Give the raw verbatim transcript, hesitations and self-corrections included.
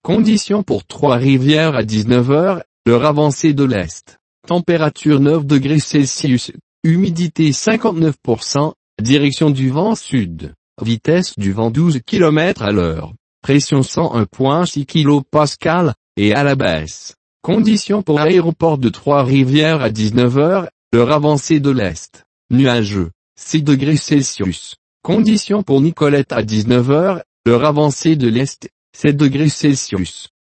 Conditions pour Trois-Rivières à dix-neuf heures, l'heure avancée de l'Est. Température neuf degrés Celsius, humidité cinquante-neuf pour cent, direction du vent sud, vitesse du vent douze kilomètres à l'heure, pression cent un virgule six kilopascales, et à la baisse. Conditions pour aéroport de Trois-Rivières à dix-neuf heures, l'heure avancée de l'Est. Nuageux, six degrés Celsius. Conditions pour Nicolette à dix-neuf heures, l'heure avancée de l'Est, sept degrés Celsius.